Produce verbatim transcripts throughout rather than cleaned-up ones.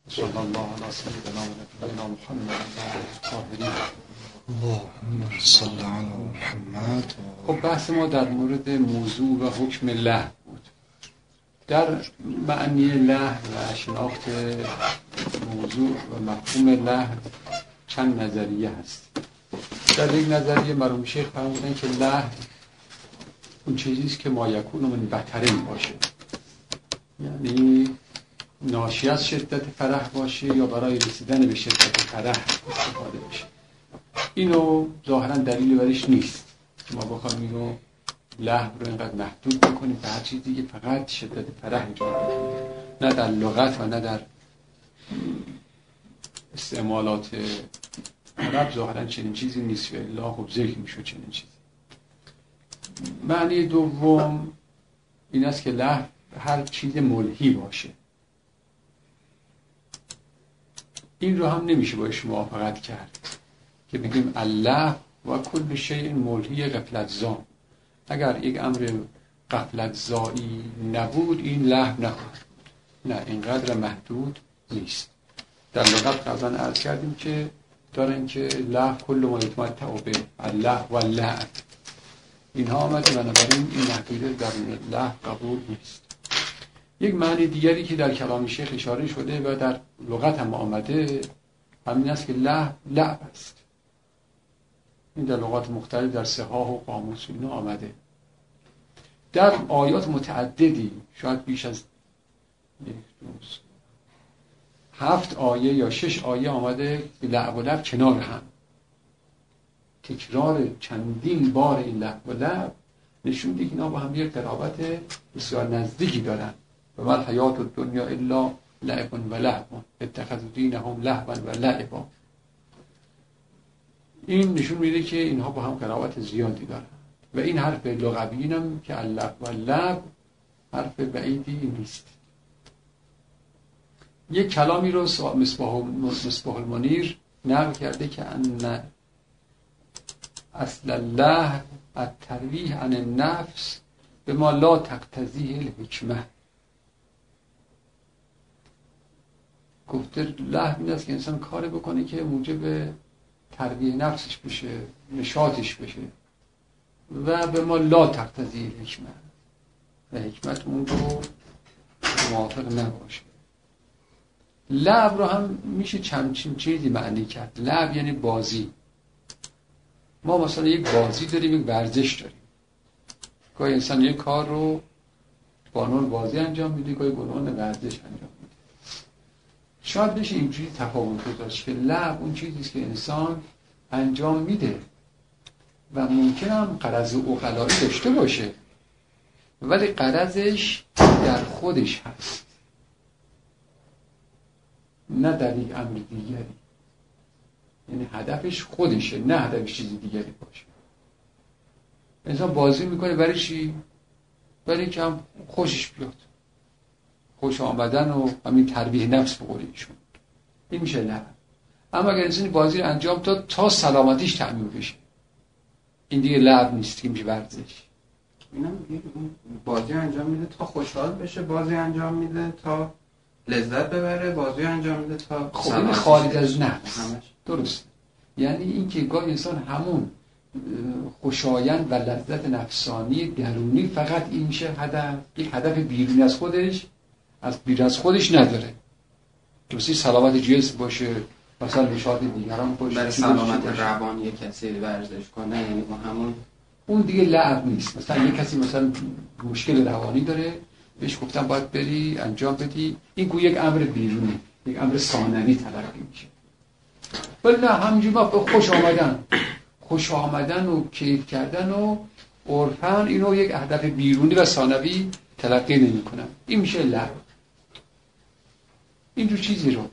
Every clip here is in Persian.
صلی الله علی سیدنا و نبینا محمد و آله الطاهرین. اللهم صل علی محمد. خب بحث ما در مورد موضوع و حکم لهو بود. در معنی لهو و شناخت موضوع و مفهوم لهو چند نظریه هست. در یک نظریه مرحوم شیخ فرمودن که لهو اون چیزیست که ما یکون من بطرین باشه، یعنی ناشی از شدت فرح باشه یا برای رسیدن به شدت فرح استفاده بشه. اینو ظاهرا دلیل برش نیست که ما بخوایم اینو لهو رو اینقدر محدود بکنیم به هر چیزی که فقط شدت فرح ایجاد بکنه، نه در لغت و نه در استعمالات عرب ظاهرا چنین چیزی نیست و الا خب ذکر میشه چنین چیزی. معنی دوم این است که لهو هر چیز ملهی باشه. این رو هم نمیشه باش موافقت کرد که بگیم اللهو و کل شیء ملهی غفلت زا. اگر یک امر غفلت زایی نبود این لهو نخواهد بود. نه، اینقدر محدود نیست. در لغت قبلا عرض کردیم که دارن که لهو کل ما یتمتع به اللهو و اللعب اینها آمده، بنابراین این محدوده در لهو قبول نیست. یک معنی دیگری که در کلام شیخ اشاره شده و در لغت هم آمده همین است که لهو لعب است. این در لغات مختلف در صحاح و قاموس اینا آمده. در آیات متعددی شاید بیش از هفت آیه یا شش آیه آمده که لعب و لعب کنار هم. تکرار چندین بار این لهو و لعب نشون میده که اینا با هم یک قرابت بسیار نزدیکی دارن. و ما الحیات الدنیا الا لعب و لهو اتخذوا دینهم لهوا و لعبا. این نشون میده که اینها با هم قرابت زیادی دارن و این حرف لغوی هم که اللهو و لعب حرف بعیدی نیست. یک کلامی رو مصباح مصباح المنیر نقل کرده که ان اصل اللهو الترویح عن النفس بما لا تقتضیه الحکمه. گفته لهو این است که انسان کاری بکنه که موجب ترویح نفسش بشه، نشاطش بشه و به ما لا تقتضیه الحکمه و حکمت اون رو موافق نباشه. لعب رو هم میشه چندین چیزی معنی کرد. لعب یعنی بازی. ما مثلا یک بازی داریم، یک ورزش داریم. گاهی انسان یک کار رو با عنوان بازی انجام میده، گاهی با عنوان ورزش انجام میده. شاید بشه اینجوری تفاوت گذاشت که لعب اون چیزیست که انسان انجام میده و ممکن هم غرض عقلایی داشته باشه ولی غرضش در خودش هست، نه در یک امر دیگری. یعنی هدفش خودشه، نه هدفش چیزی دیگری باشه. انسان بازی میکنه برای چی؟ برای اینکه هم خوشش بیاد، خوش آمدن و همین ترویح نفس بقوله ایشون. این میشه لعب. اما اگر انسان بازی رو انجام داد تا سلامتیش تأمین بشه، این دیگه لعب نیست، که میشه ورزش. اینم بازی انجام میده تا خوشحال بشه، بازی انجام میده تا لذت ببره، بازی انجام میده تا خب این خارج از نفس. درست. یعنی این که گاه انسان همون خوشایند و لذت نفسانی درونی فقط این میشه هدف، یک هدف بیرونی از خودش از بیرون از خودش نداره. درستی سلامت جسم باشه، مثلا نشاط دیگران باشه، برای سلامت روانی کسی ورزش کنه، یعنی همون اون دیگه لعب نیست. مثلا یک کسی مثلا مشکل روانی داره، بهش گفتم باید بری انجام بدی، این گویا یک امر بیرونی، یک امر ثانوی تلقی میشه. ولی نه، همینجوری ما به خوش آمدن خوش آمدن و کیف کردن و عرفاً اینو یک هدف بیرونی و ثانوی تلقی نمی کنم. این میشه لعب. اینجور چیزی رو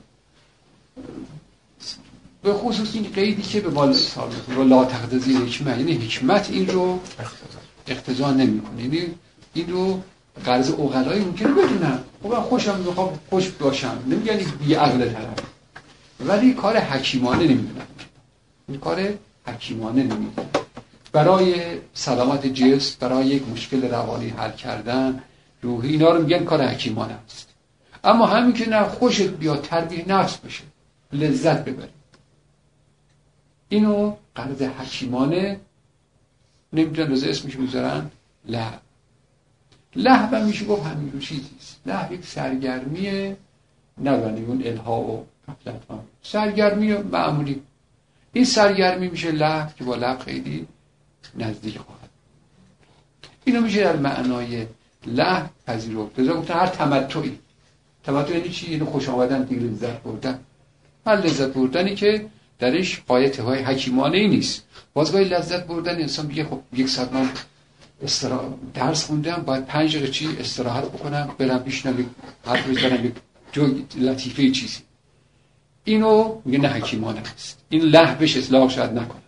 به خصوص این قیدی که به بالا ثابت و لا تقتضی حکمت، یعنی حکمت این رو اقتضا نمیکنه. یعنی این رو غرض عقلایی ممکنه بدونم، خب من خوشم میخوام خوش باشم، نمیگن بی عقل طرف، ولی کار حکیمانه نمیدونم. این کار حکیمانه نمیدونم. برای سلامت جسم، برای یک مشکل روانی حل کردن، روحی، اینا رو میگن کار حکیمانه است. اما همین که نه خوشت بیاد تربیه نفس بشه، لذت ببری، اینو غرض حکیمانه نمیدونن رضا اسمش میذارن لهو. لهو هم میشه گفت همین چیزیست. لهو یک سرگرمیه، نبنی اون الها و غفلت ها، سرگرمی معمولی. این سرگرمی میشه لهو که با لهو خیلی نزدیک خواهد. اینو میشه در معنای لهو پذیرفت. رضا گفتن هر تمتعی، تمتع یعنی چی؟ یعنی خوش آمدن، دیگه لذت بردن. هر لذت بردنی که درش قایت های حکیمانه ای نیست. بازگاهی لذت بردن انسان میگه خب یک ساعت من استراحت درس خوندم، باید پنج دقیقه چی استراحت بکنم، برم بشینم حرف بزنم یک جو لطیفه چیزی. اینو میگه نه حکیمانه است. این لهوش اطلاق شاید نکنه.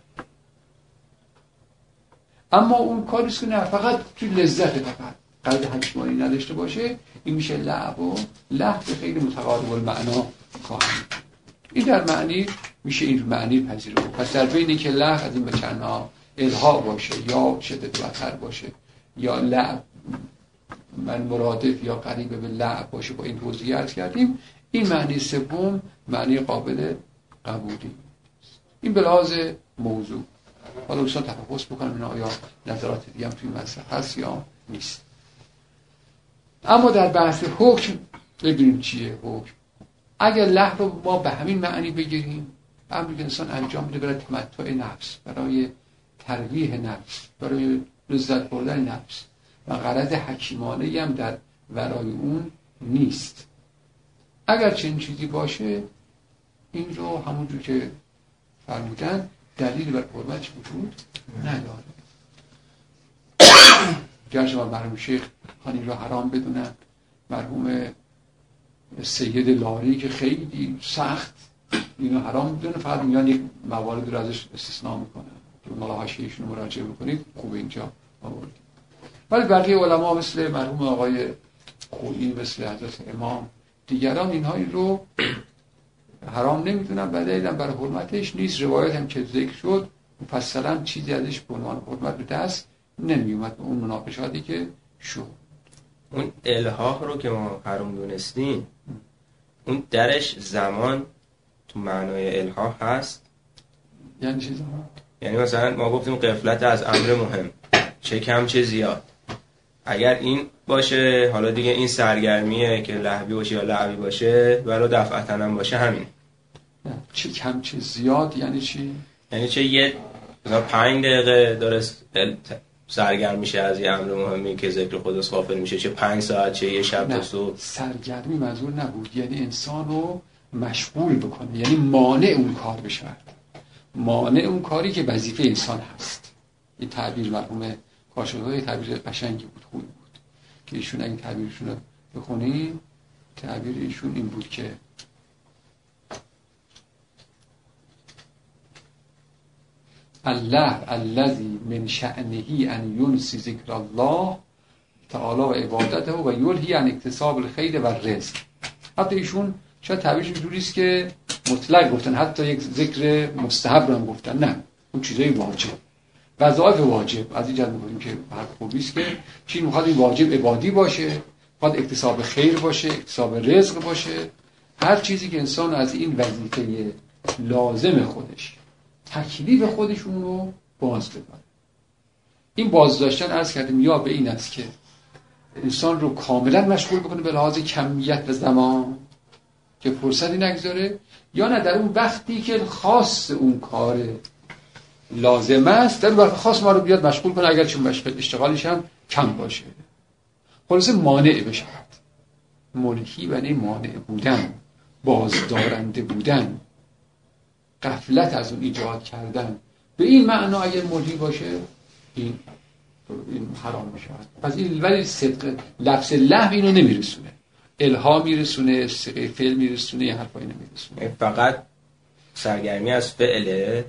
اما اون کاریست که نه فقط تو لذت، فقط قصد حکیمانی نداشته باشه، این میشه لهو. و لهو خیلی متقارب المعنا خواهد. این در معنی میشه این معنی پذیرفت. پس در بین اینکه لهو از این به چندها الها باشه یا شدت وتر باشه یا لعب من مرادف یا قریب به لعب باشه، با این توضیح عرض کردیم، این معنی سوم معنی قابل قبولی. این به لحاظ موضوع. حالا دوستان تفحص بکنم این آیا نظرات دیگه هم توی مطلب هست یا نیست. اما در بحث حکم ببینیم چیه حکم. اگر لهو رو ما به همین معنی بگیریم، امری که انسان انجام میده برای تمتع نفس، برای ترویح نفس، برای لذت بردن نفس و غرض حکیمانه هم در ورای اون نیست. اگر چنین چیزی باشه، این رو همونجور که فرمودن دلیل بر حرمتش وجود نداره. گرچه ما مرحوم شیخ خانی را حرام بدونن، مرحوم سید لاری که خیلی سخت اینو حرام میدونه، فقط میان یک موارد رو ازش استثناء میکنن. مالا حاشیه‌شون رو مراجعه بکنید، خوب اینجا آوردید. ولی بقیه علما مثل مرحوم آقای خویی، مثل حضرت امام، دیگران اینهایی رو حرام نمیدونن، بدلیل برای حرمتش نیست. روایت هم که ذکر شد مفصلا چیزی ازش به عنوان حرمت به دست نمیومد. اون مناقشاتی که شد، اون الحاح رو که ما حرام دونستیم، اون درش زمان تو معنای الحاح هست. یعنی چی زمان؟ یعنی مثلا ما گفتیم غفلت از امر مهم، چه کم چه زیاد. اگر این باشه، حالا دیگه این سرگرمیه که لهوی باشه یا لعبی باشه، ولو دفعتاً هم باشه همین. نه. چه کم چه زیاد یعنی چی؟ یعنی چه یه مثلا پنج دقیقه داره سرگرم میشه از یه امر مهمی که ذکر خودش غافل میشه، چه پنج ساعت، چه یه شب تا صبح. سرگرمی منظور نبود، یعنی انسان رو مشغول بکنه، یعنی مانع اون کار بشه، مانع اون کاری که وظیفه انسان هست. این تعبیر مرحوم کاشف‌های تعبیر قشنگی بود، خوبی بود که ایشون اگه تعبیرشون رو بخونیم، تعبیر ایشون این بود که الله الذی من شأنه ان ینسی ذکر الله تعالی و عبادته و یلهی عن اکتساب الخیر و رزق. حتی ایشون شاید تعبیرش جوریست که مطلق گفتن، حتی یک ذکر مستحب رو هم گفتن، نه اون چیزای واجب، وظایف واجب. از این جهت می‌گیم که هر خوبیست که چی می‌خواد این واجب عبادی باشه، می‌خواد اکتساب خیر باشه، اکتساب رزق باشه، هر چیزی که انسان از این وظیفه لازم خودش، تکلیف خودش اون رو باز ببره. این بازداشتن عرض کردیم یا به این است که انسان رو کاملا مشغول بکنه به لحاظ کمیت و زمان که فرصتی نگذاره، یا نه در اون وقتی که خاص اون کار لازم است، در وقت خاص ما رو بیاد مشغول کنه، اگر چون مشغول اشتغالش هم کم باشه، خلاصه مانع بشه. ملهی و نه مانع بودن، بازدارنده بودن، غفلت از اون ایجاد کردن. به این معنا اگر ملهی باشه این این حرام میشه. پس این ولی صدق لفظ لهو اینو نمیرسونه، الها میرسونه، صيغه فعل میرسونه، یه حرفایی نمیرسونه. فقط سرگرمی از فعله.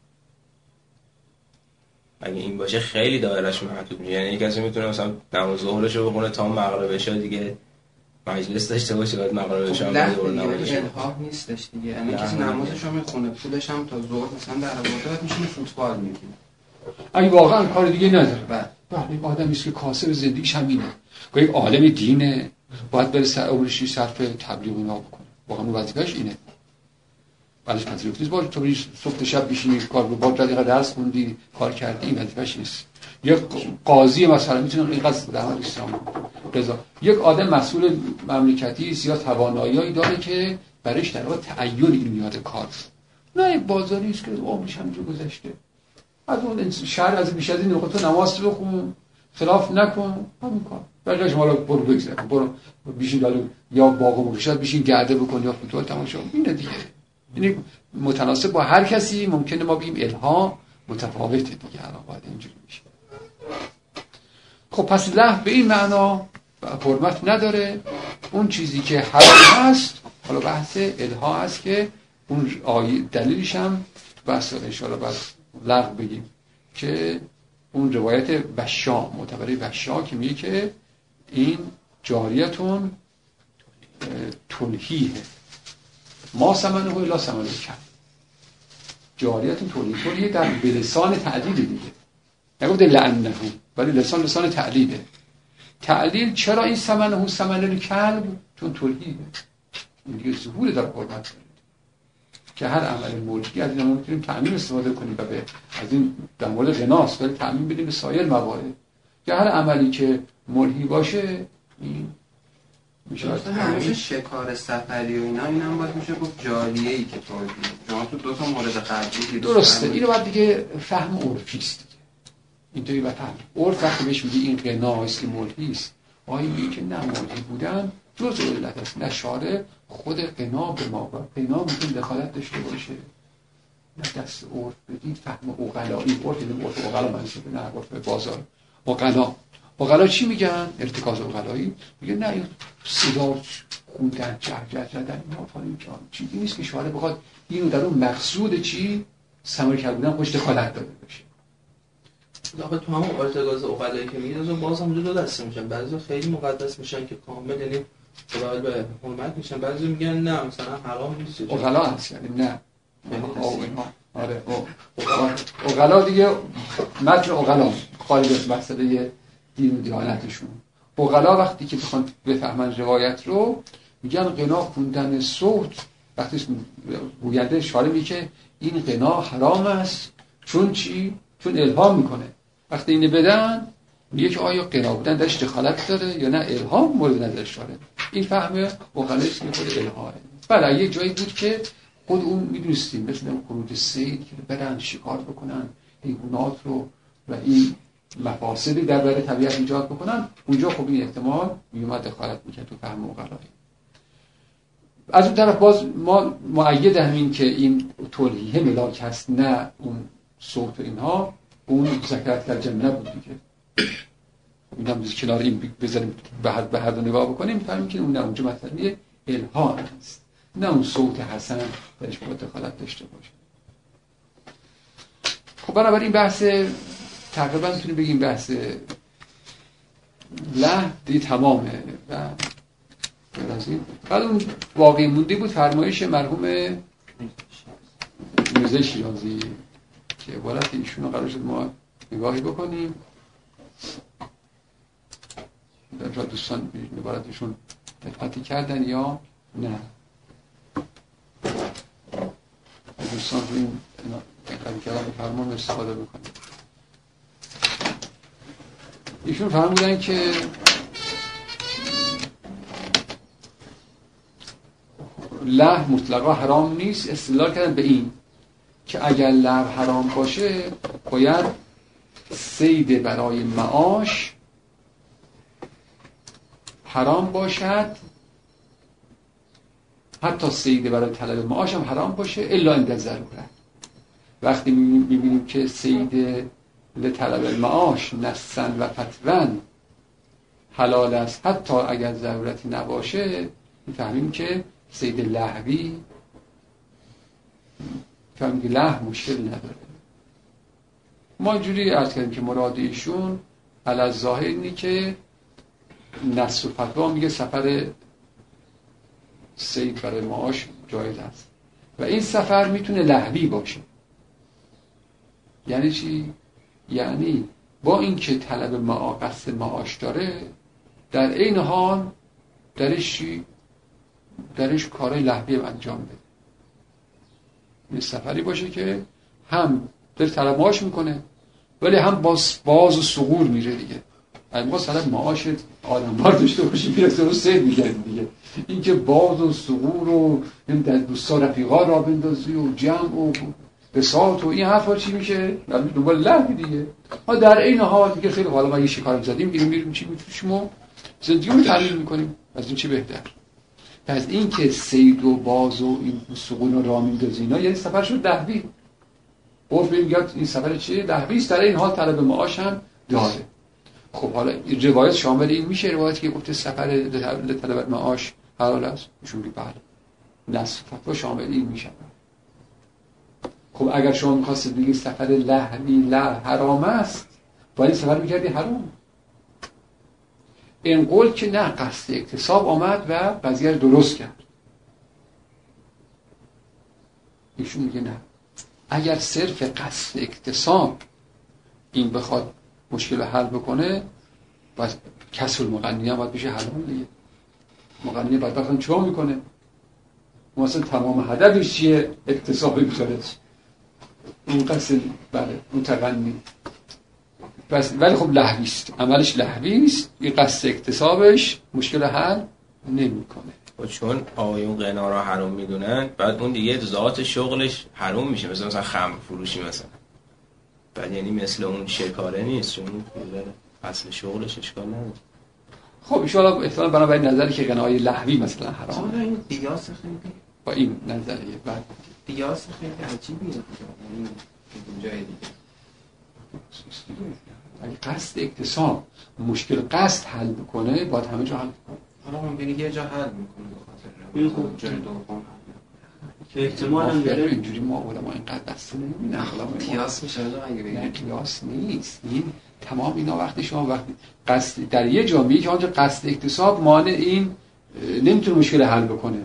اگه این باشه خیلی دایرهش محدود میشه. یعنی کسی میتونه مثلا نماز ظهرشو بخونه تا مغربش دیگه مجلس داشته باشه، بعد مغربش هم دور نمازش الحاح نیستش دیگه. یعنی کسی نمازش رو میخونه، پولش هم تا ظهر مثلا در آورده میشینه فوتبال میبینه. اگه واقعا کار دیگه نداره، بله بله آدمی است که کاسب زندگیش همینه، یک عالم دینه، باید بره سر عمرش صرف تبلیغ اینا بکنه، واقعا وظیفه‌اش اینه. بعدش پذیرفت نیست. باید تو صبح شب بشینی کار رو با دقیقه درس خوندی کار کردی، این وظیفه‌اش نیست. یک قاضی مثلا میتونه اینقدر در حال اسلام رضا، یک آدم مسئول مملکتی است یا توانایی‌ای داره که برایش در واقع تعین این میاد کار، نه بازاری است که عمرش همینجور گذشته. از اون شهر از بیش از این نقطه تو نماز بخون، خلاف نکن، همین کار. بقیه شما رو برو بگذار، برو بیشین دالو یا باغ و بگشت بیشین گرده بکن یا فوتبال تماشا. اینه دیگه. یعنی متناسب با هر کسی ممکنه ما بگیم الهام متفاوته دیگه، الان باید اینجوری میشه. خب پس لهو به این معنا حرمت نداره. اون چیزی که حرام هست، حالا بحث الها هست که اون آیه دلیلش هم بحث ان شاء الله بعد لغو بگیم که اون روایت بشا معتبره بشا که میگه که این جاریتون تلهیه ما سمنه و الا سمنه کم، جاریتون تلهیه تلهیه در بلسان تعلیل دیگه، نگفته لعنه ولی لسان لسان تعلیله. تعلیل چرا این سمنه و سمنه کلب؟ چون تلهیه، این دیگه ظهور در قربت داره که هر عمل ملکی از این ما میتونیم تعمیم استفاده کنیم و به از این در مورد غناست ولی تعمیم بدیم به سایر موارد، که هر عملی که ملهی باشه این میشه همیشه شکار سفری و اینا اینم باید میشه گفت جاریه‌ای که توضیح شما تو دو تا مورد قبلی درسته. اینو بعد دیگه فهم عرفی است دیگه، اینطوری بعد فهم عرف وقتی بهش میگه این غناست که ملهی است، آیا میگه که نه ملهی بودن جز علت است، نه شارع خود غنا به ما با غنا میتونه دخالت داشته باشه، نه دست عرف بدید فهم عقلایی. عرف این عرف عقلا منصوبه، نه عرف بازار. عقلا عقلا چی میگن؟ ارتکاز عقلایی میگه نه این صدا خوندن جهجه زدن اینا فلان جان چیزی نیست که شارع بخواد اینو در اون مقصود چی ثمر کردن خوش دخالت داده باشه. آخه تو همون ارتکاز عقلایی که میگه باز هم دو دسته میشن، بعضی خیلی مقدس میشن که کامل یعنی قابل به حرمت میشن، بعضی میگن نه مثلا حرام نیست. عقلا هست یعنی نه آره عقلا دیگه متن عقلا خارج از مسئله دین و دیانتشون. عقلا وقتی که بخوان بفهمن روایت رو میگن غنا خوندن صوت، وقتی گوینده اشاره میگه این غنا حرام است چون چی؟ چون الهام میکنه. وقتی اینو بدن میگه که آیا غنا بودن درش دخالت داره یا نه الهام مورد نظرش داره. این فهم عقلاست که خود الهامه. بله یک جایی بود که خود اون میدونستیم مثل اون خروج سید که برن شکار بکنن حیوانات رو و این مفاسدی در برای طبیعت ایجاد بکنن، اونجا خب این احتمال میومد دخالت میکرد تو فهم عقلایی. از اون طرف باز ما مؤید همین که این تلهیه ملاک هست نه اون صوت و اینها، اون ذکرت در جمع نبود دیگه. این هم کنار این بذاریم به هر به هر دو نگاه بکنیم میفهمیم که اون نه اونجا مطلبی الهام هست نه اون صوت حسن درش باید دخالت داشته باشه. خب بنابراین بحث تقریبا میتونیم بگیم بحث لهو دی تمامه و بعد اون واقعی مونده بود فرمایش مرحوم میرزا شیرازی که عبارت ایشون رو قرار شد ما نگاهی بکنیم. در دوستان عبارتشون دقتی کردن یا نه؟ دوستان رو این دقتی کردن فرمان استفاده بکنیم. ایشون فرمودن که لهو مطلقا حرام نیست، استدلال کردن به این که اگر لهو حرام باشه باید صید برای معاش حرام باشد، حتی صید برای طلب معاش هم حرام باشه الا عند ضرورت. وقتی میبینیم که صید لطلب المعاش نصا و فتوا حلال است حتی اگر ضرورتی نباشه، میفهمیم که صید لهوی میفهمیم که لهو مشکل نداره. ما اینجوری عرض کردیم که مراد ایشون علی الظاهر اینه که نص و فتوا میگه سفر صید برای معاش جایز است و این سفر میتونه لهوی باشه. یعنی چی؟ یعنی با اینکه طلب معاش قصد معاش داره در این حال درش چی؟ درش کارهای لهوی انجام بده. این سفری باشه که هم داره طلب معاش میکنه ولی هم باز باز و سغور میره دیگه. اگه ما طلب معاش آدم‌ها داشته باشیم میرسه رو سید میگن دیگه. این که باز و سغور و این دوستا رفیقا را بندازی و جمع و بساط و این حرفا چی میشه؟ دنبال لهوی دیگه. ما در این حال دیگه خیلی حالا ما یه شکار زدیم میریم میریم چی میتوشیم و زندگی رو تحلیل میکنیم. از این چی بهتر؟ پس این که سید و باز و این سغور و را میندازی اینا یعنی سفر شد لهوی. عرف میگه این سفر چیه؟ لهوی است. در این حال طلب معاش هم داره. خب حالا روایت شامل این میشه؟ روایتی که گفته سفر طلب معاش حلال است؟ ایشون میگه بله. نص فتوا شامل این میشه. خب اگر شما می‌خواستید بگید سفر لهوی له حرام است، باید سفر می‌کردی حرام. این قول که نه، قصد اکتساب آمد و قضیه رو درست کرد. ایشون میگه نه، اگر صرف قصد اکتساب این بخواد مشکل رو حل بکنه، باید کسر المغنی هم باید بشه حلال دیگه. مغنی باید بخواد چیکار میکنه؟ مثلا تمام هدفش چیه؟ اکتساب می‌کنه. اون قصد بله متغنی بس، ولی خب لهوی است، عملش لهوی است. این قصد اکتسابش مشکل حل نمیکنه. و چون آقایون غنا را حرام میدونن، بعد اون دیگه ذات شغلش حرام میشه. مثلا مثلا خمر فروشی مثلا، بعد یعنی مثل اون شکاره نیست، چون اصل شغلش اشکال نداره. خب ان شاء الله احتمال بنابراین نظری که غنای لهوی مثلا حرامه. آره این قیاس خیلی با این نظریه بعد قیاس خیلی عجیبیه یعنی جای دیگه. اگه قصد اکتساب مشکل قصد حل بکنه، باید همه جا حل کنه. حالا ممکنه یه جا حل میکنه به خاطر این خوب جای دوم احتمال هم داره. اینجوری ما علما اینقدر دست نمیدن. قیاس میشه اگه بگیم قیاس نیست. این تمام اینا وقتی شما وقتی قصد در یه جامعه که آنجا قصد اکتساب مانع این نمیتونه مشکل حل بکنه،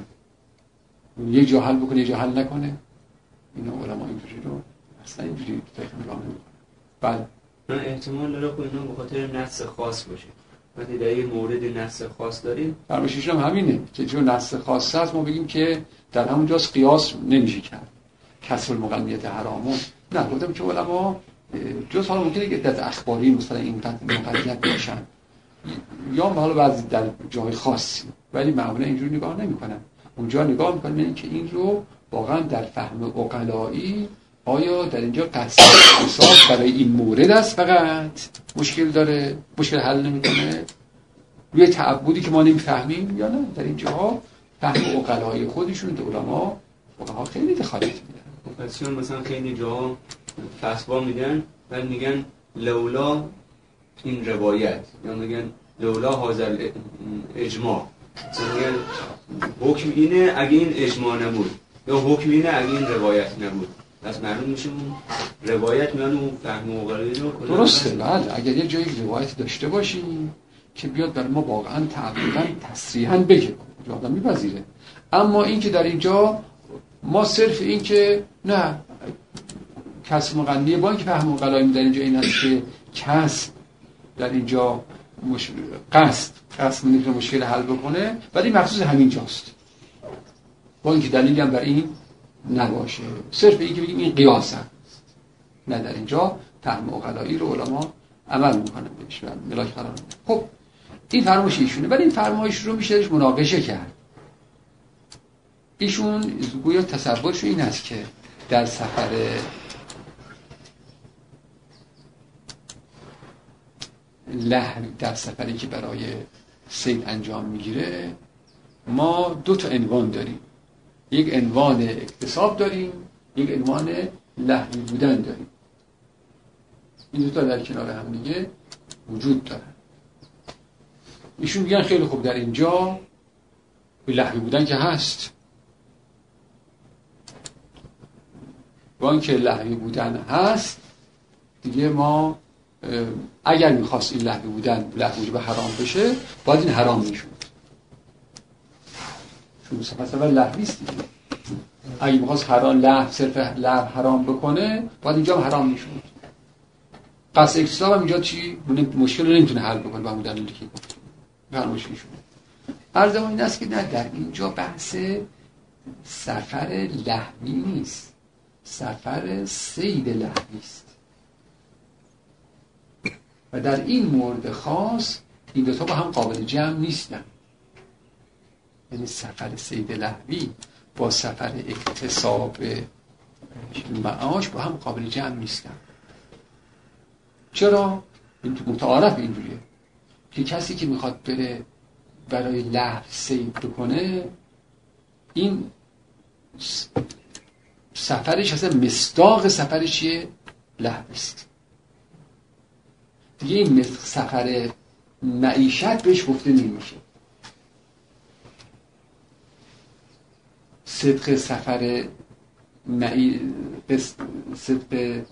یه جا حل بکنه یه جا حل نکنه، اینا علما اینجوری رو اصلا اینجوری فکر نگاه نمیکنن. بله من احتمال داره که اینا به خاطر نص خاص باشه. وقتی در یه مورد نص خاص داریم، فرمایشش هم همینه که چون نص خاص هست ما بگیم که در همونجاست قیاس نمیشه کرد. کسر المغنیت حرامون نه، گفتم که علما جز حالا ممکنه که در اخباری مثلا این مقنیت باشن یا حالا بعضی در جای خاصی، ولی معمولا اینجوری نگاه نمیکنن. اونجا نگاه میکنن این که این رو واقعا در فهم عقلایی آیا در اینجا قصد حساب برای این مورد است فقط مشکل داره، مشکل حل نمیکنه، روی تعبدی که ما نمیفهمیم، یا نه در اینجاها فهم عقلای خودشون علما واقعا خیلی دخالت میدن. مفسرین مثلا خیلی جاها فتوا میدن و میگن لولا این روایت، یا میگن لولا هذا اجماع، مثلا میگن حکم اینه اگه این اجماع نبود، یا حکم اینه اگه این روایت نبود. پس معلوم میشه اون روایت میان اون فهم و غیره رو درسته. بله اگر یه جایی روایت داشته باشیم که بیاد برای ما واقعا تعبداً تصریحاً بگه، آدم میپذیره. اما این که در اینجا ما صرف این که نه کسب مغنیه، با اینکه فهم غلایم در اینجا این است که کسب در اینجا مش... قصد قصد نمیتونه مشکل حل بکنه، ولی مخصوص همین جاست، با اینکه دلیلی هم بر این نباشه. صرف این که بگیم این قیاس هست، نه در اینجا فهم عقلایی رو علما عمل میکنن بهش و ملاک قرار میدن. خب این فرمایش ایشونه، ولی این فرمایش رو میشه مناقشه کرد. ایشون گویا تصورش این است که در سفر لهوی، در سفری که برای صید انجام میگیره، ما دو تا عنوان داریم. یک عنوان اکتساب داریم، یک عنوان لهوی بودن داریم. این دو تا در کنار هم دیگه وجود دارن. ایشون میگن خیلی خوب در اینجا لهوی بودن که هست، با اینکه لهوی بودن هست دیگه ما اگر میخواست این لهوی بودن لهوی به حرام بشه، باید این حرام میشود، چون مثلا لهوی است دیگه. اگه میخواست حرام لهو صرف لهو حرام بکنه، باید اینجا هم حرام میشود. قصد اکتساب هم اینجا چی؟ مشکل رو نمیتونه حل بکنه با همون دلیلی که گفتم. فرمایش ایشونه. عرض ما این است که نه، در اینجا بحث سفر لهوی نیست، سفر صید لهوی است و در این مورد خاص این دوتا با هم قابل جمع نیستن. یعنی سفر صید لهوی با سفر اکتساب معاش با هم قابل جمع نیستن. چرا؟ این تو متعارف اینجوریه که کسی که میخواد بره برای لهو صید بکنه، این سفرش اصلا مصداق سفرش چیه؟ لهو است. دیگه این سفر معیشت بهش گفته نمیشه. صدق سفر معی... صدق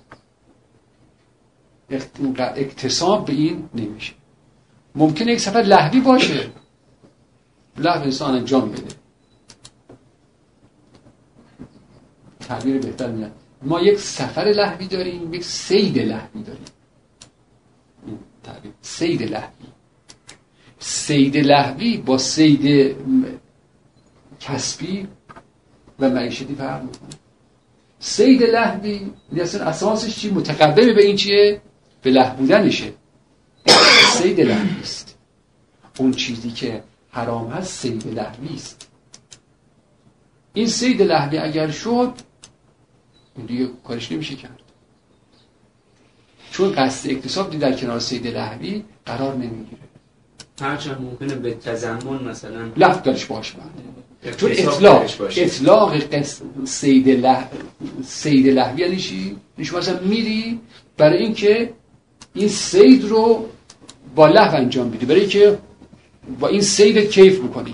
اکتساب به این نمیشه. ممکنه یک سفر لهوی باشه، لهو انسان انجام بده. تعبیر بهتر میاد، ما یک سفر لهوی داریم، یک صید لهوی داریم. این تعبیر صید لهوی، صید لهوی با صید کسبی و معیشتی فرق میکنه. صید لهوی اصلا اساسش چی؟ متقبل به این چیه؟ به لهو بودنشه. صید لهوی است. اون چیزی که حرام هست صید لهوی است. این صید لهوی اگر شد دیگه کارش نمیشه کرد، چون قصد اکتساب در کنار صید لهوی قرار نمیگیره. هرچند ممکنه به تضمن مثلا لفظ دارش باشه، چون اطلاق اطلاق قصد صید له صید لهوی یعنی چی؟ شما مثلا میری برای اینکه این صید رو با لهو انجام بدی، برای اینکه با این صید کیف بکنی.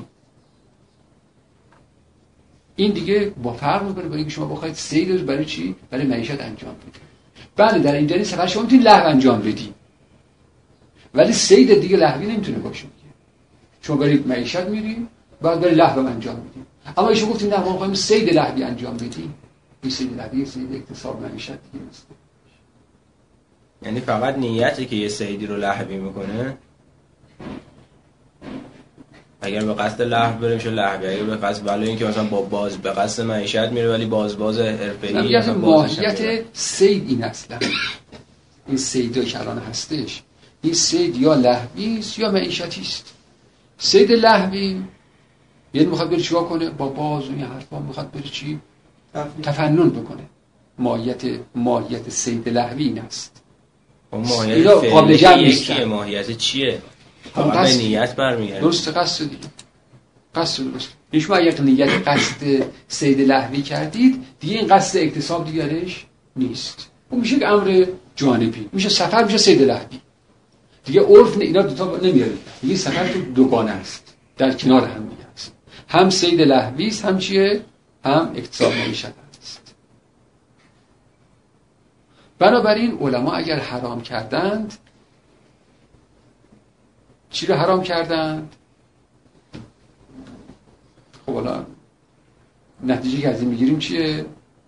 این دیگه با فرق میکنه با اینکه شما بخواید صید رو برای چی؟ برای معیشت انجام بدی. بله در این جنس سفر شما میتونید لهو انجام بدی، ولی صید دیگه لهوی نمیتونه باشه دیگه. شما برای معیشت میری بعد برای لهو انجام بدی. اما ایشون گفتیم نه ما میخوایم صید لهوی انجام بدیم. این صید لهوی صید اکتساب معیشت دیگه نیست. یعنی فقط نیتی که یه صیدی رو لهوی میکنه، اگر به قصد لهو بره میشه لهوی، اگر به قصد ولی اینکه مثلا با باز به قصد معیشت میره ولی باز باز حرفه‌ای مثلا ماهیت صید این اصلا این صیدی که الان هستش، این صید یا لهوی است یا معیشتی است. صید لهوی یعنی میخواد بره چیکار کنه؟ با باز و این حرفا میخواد بره چی؟ تفنن بکنه. ماهیت ماهیت صید لهوی این است. اون ماهیت قابل جمع یکیه. ماهیت چیه؟ به نیت برمیگرده. درست، قصد دیگه. قصد درست. یعنی شما یک نیت قصد صید لهوی کردید دیگه این قصد اکتساب دیگرش نیست. اون میشه که امر جانبی، میشه سفر، میشه صید لهوی. دیگه عرف اینا دو تا نمیاره. دیگه سفر تو دوگانه است، در کنار هم دیگه است. هم صید لهوی است، هم چیه؟ هم اکتساب معیشت است. بنابراین علما اگر حرام کردند، چی رو حرام کردند؟ خب الان نتیجه که از این میگیریم چیه؟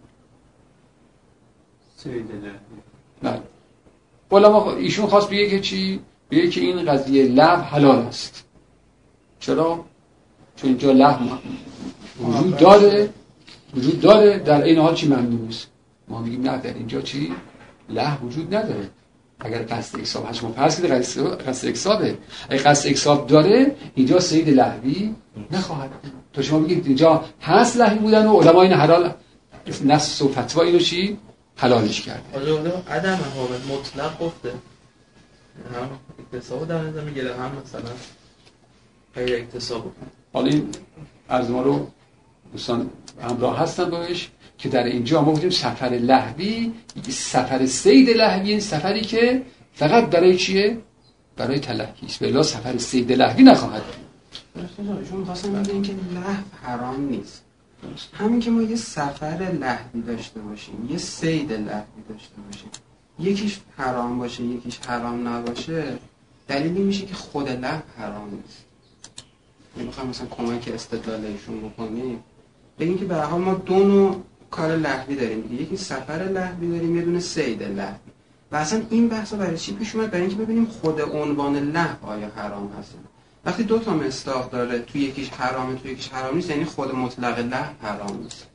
صید لهوی. نه، علما ایشون خواست بگه که چی؟ بگه که این قضیه لهو حلال است. چرا؟ چون اینجا لهو وجود داره، وجود داره در این حال چی ممنوع است. ما میگیم نه، در اینجا چی؟ لهو وجود نداره. اگر قصد اکساب هست، ما فرض کنید قصد اکسابه، اگر قصد اکساب داره اینجا صید لهوی نخواهد. تو شما بگید اینجا هست لهوی بودن و علما این حلال نص و فتوا اینو چی؟ حلالش کرده. حالا عدم حامل مطلق گفته، هم اکتساب در نظر میگیره، هم مثلا غیر اکتساب. حالا این از ما رو دوستان همراه هستن باش که در اینجا ما گفتیم سفر لهوی، سفر صید لهوی این سفری که فقط برای چیه؟ برای تلهی است. بلا سفر صید لهوی نخواهد بود. شما می‌خواستم بگم که لهو حرام نیست. همین که ما یه سفر لهوی داشته باشیم، یه صید لهوی داشته باشیم، یکیش حرام باشه یکیش حرام نباشه، دلیلی میشه که خود لهو حرام نیست. میخوام مثلا کمک استدلال ایشون بکنیم، بگیم که به هر حال ما دو نوع کار لهوی داریم دیگه، یکی سفر لهوی داریم، یه دونه صید لهوی. و اصلا این بحثا برای چی پیش اومد؟ برای اینکه ببینیم خود عنوان لهو آیا حرام هست. وقتی دو تا مصداق داره، تو یکیش حرامه تو یکیش حرام نیست، یعنی خود مطلق لحو حرام نیست.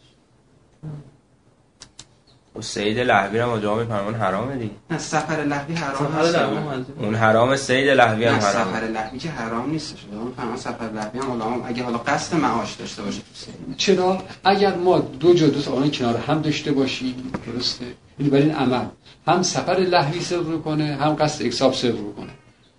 و صید لهوی هم آجا میفرمان حرامه دیگه. نه سفر لهوی حرام سفر نیست. لهوی اون حرام، صید لهوی هم نه حرام. سفر لهوی که حرام نیست. شما فرمان سفر لهوی هم علما اگه حالا قصد معاش داشته باشه تو صید. چرا؟ اگر ما دو جا دو تا آن کنار هم داشته باشیم، درسته؟ یعنی برای این عمل هم سفر لهوی صرف کنه، هم قصد اکساب صرف کنه.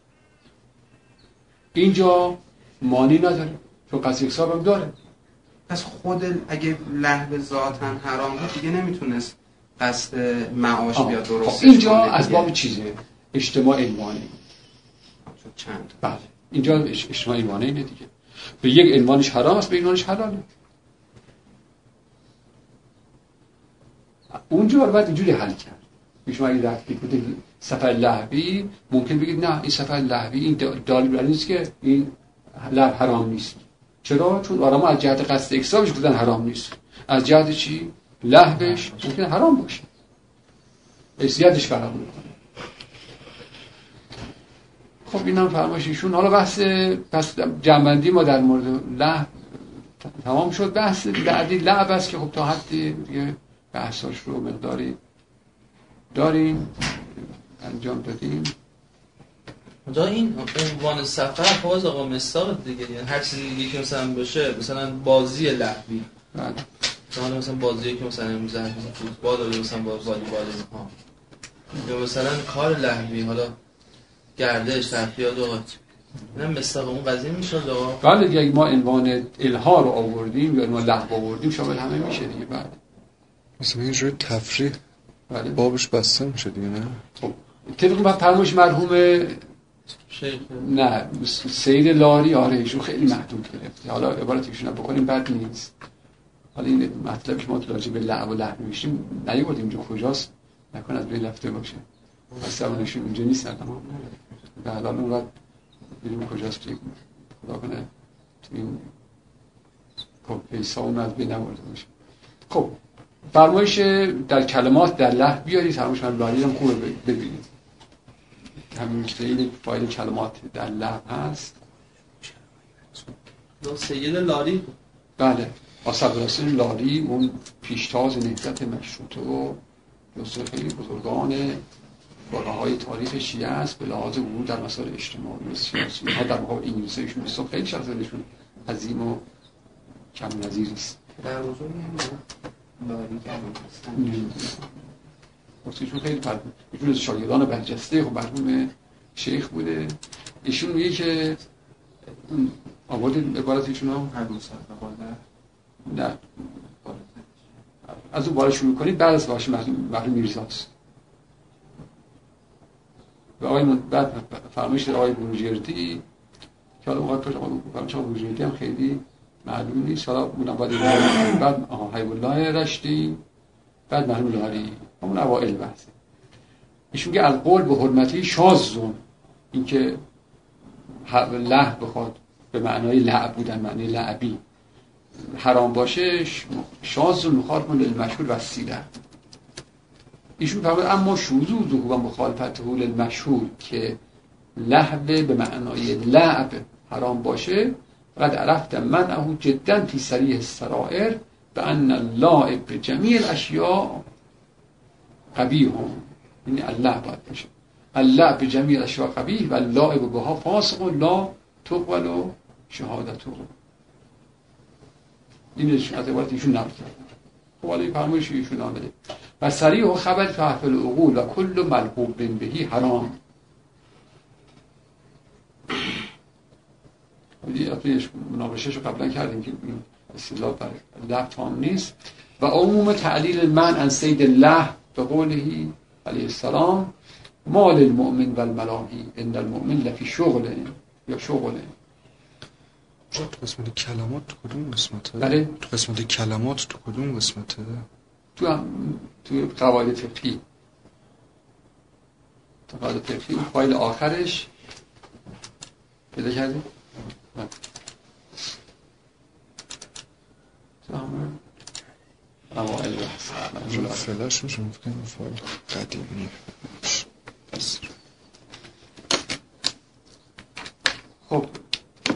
اینجا مانی نداره، چون قصد اکساب هم داره. پس خود اگه لهو ذاتاً حرام بود دیگه نمیتونست قصد معاش بیاد درست. اینجا از باب چیزه اجتماع علمانی. چند؟ بله اینجا اجتماع علمانی اینه دیگه. به یک عنوانش حرام است، به عنوانش حلاله. اونجا رو باید اینجوری حل کرد. شما اگه رفتی بوده سفر لهوی، ممکن بگید نه این سفر لهوی این دلیل بر نیست که این لهو حرام نیست. چرا؟ چون آراما از جهت قصد اکسابش بودن حرام نیست. از جهت چی؟ لهوش ممکن حرام باشه. ازیادش فرام میکنه. خب اینم فرمایششون. حالا بحث پس جنبندی ما در مورد لهو تمام شد. بحث بعدی لعب است که خب تا حدی دیگه بحثاش رو مقداری داریم انجام دادیم. جا این عنوان سفر باز آقا مصداق دیگه، یعنی هر چیزی دیگه که مثلا باشه، مثلا بازی لهوی، مثلا مثلا بازی که مثلا امروز فوتبال و مثلا با والیبال ها، یا مثلا کار لهوی، حالا گردش، تفریحات و نه مصداق اون قضیه میشه آقا. بله دیگه اگه ما عنوان الها رو آوردیم یا عنوان لهو آوردیم شامل همه میشه دیگه. بعد مثلا این جوری تفریح بله بابش بسته میشه دیگه. نه خب طبق با فرمایش مرحوم شیخ نه سید لاری آره ایشون خیلی محدود گرفته. حالا عبارت ایشون رو بکنیم بد نیست. حالا این مطلب که ما تو راجع به لعب و لهو میشیم نیوردیم اینجا کجاست، نکنه از بین رفته باشه. اصلا نشون اینجا نیست الان. به حالا اون وقت ببینیم کجاست دیگه. خدا کنه تو این پیسا اون از بین نورده باشه. خب فرمایش در کلمات در لهو بیارید. فرمایش من لاری هم خوبه ببینید. همین خیلی فایل کلمات در لهو هست. دو سید لاری بله اسدالحسین لاری اون پیشتاز نهضت مشروطه و جزو خیلی بزرگان فقهای تاریخ شیعه است به لحاظ ورود در مسائل اجتماعی و سیاسی. ها در مقابل انگلیسیشون است. خیلی شخصیتشون عظیم و کم نظیر است. در بزرگی هم لاری کردن ایشون خیلی فرق ایشون از شاگردان برجسته خب مرحوم شیخ بوده. ایشون میگه که آورد عبارت ایشون هم هر دو صفحه بالا نه از اون بالا شروع کنید بعد از باشه مرحوم میرزاست و آقای بعد فرمایش در آقای بروجردی که حالا اونقدر پشت آقای فرمایش آقای بروجردی هم خیلی معلوم نیست. حالا اونم باید بعد آها حیب الله رشتی بعد مرحوم لاری همون اوائل بحثه. ایشون که القول به حرمتی شاذون، این که لهو بخواد به معنای لعب بودن معنی لعبی حرام باشه شاذون مخالف للمشهور و السیره. ایشون فرمود اما شذوذ و مخالفت للمشهور که لهو به معنای لعب حرام باشه قد عرفت منعه جدا فی صریح السرائر بأن اللعب بجمیع الاشیاء قبیح هم، یعنی الله باید باشه اللعب بجمیع الاشیاء قبیح و اللعب بها فاسق و لا تقبل شهادته. این از عبارت ایشون نقل کرد. خب حالا این فرمایش ایشون آمده و صریح و خبر فحف العقول و کل ملحوب بهی حرام. دیگه مناقشه‌شو قبلا کردیم که این اصطلاح بر لهو تام نیست. و عموم تعلیل من عن صید اللهو به قوله علیه السلام مال المؤمن و الملاهی ان المؤمن لفی شغله یا شغله. تو قسمت کلمات تو کدوم قسمته؟ بله تو قسمت کلمات تو کدوم قسمته؟ تو هم تو قواعد فقهی تو قواعد فقهی فایل آخرش پیدا کردی؟ تو همون اوائل بحث فلاش میشه ممکنه فایل قدیمی بس. خب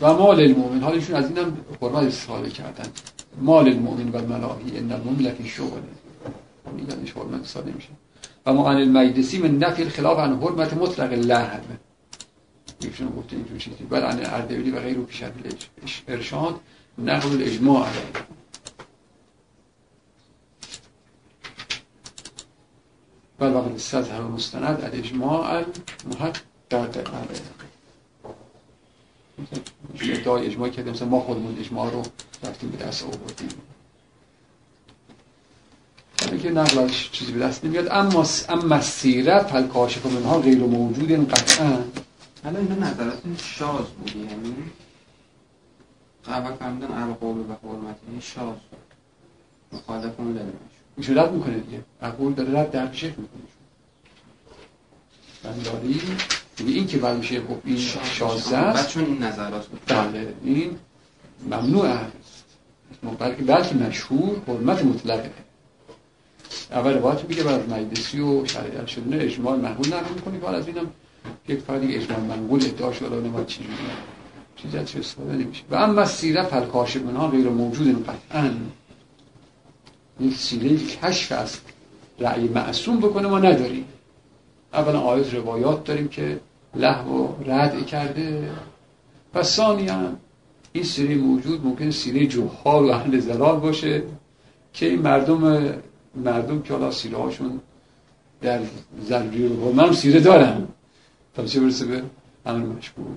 و مال المؤمن، حالشون از اینم حرمت استفاده کردن. مال المؤمن و الملاهی ان المؤمن لفی شغل، میگنش حرمت استفاده میشه. و ما عن المجلسی من نفی الخلاف عن حرمت مطلق لحم، یکشون گفته اینجور چیزی. بل عن اردبیلی و غیر پیش ارشاد نقل الاجماع علیه. بل وقت استظهر مستند الاجماع المحقق علیه. ادعای اجماع کردیم مثلا ما خودمون اجماع رو رفتیم به دست آوردیم، ولی که نقل از چیزی به دست نمیاد. اما اما سیره فالکاشف منها غیر موجود قطعا. حالا اینا نظرات شاذ بودی، یعنی قبل فرمودن القول و حرمتی شاذ مخالف اون نمیشه، میشه رد میکنه دیگه. القول داره رد در شیخ میکنه بنداری دیگه. این که برای میشه خب این شازده است چون این نظرات بود. بله این ممنوع است، بلکه بلکه مشهور حرمت مطلقه. اول روایت میگه بعد مجلسی و شریعت شدنه اجماع منقول نقل میکنه که از اینم یک فردی اجماع منقول ادعا شده نماد چیزی چیزی از چه استفاده نمیشه. و اما سیره فالکاشف منها غیر موجود قطعا، یک سیره کشف است رأی معصوم بکنه ما نداریم. اولا آیات روایات داریم که لهو رد کرده و ثانیاً این سیره موجود ممکن سیره جهال و اهل ضلال باشه که این مردم مردم که حالا سیره هاشون در ضروری رو هم سیره دارن تا چه برسه به امر مشهور.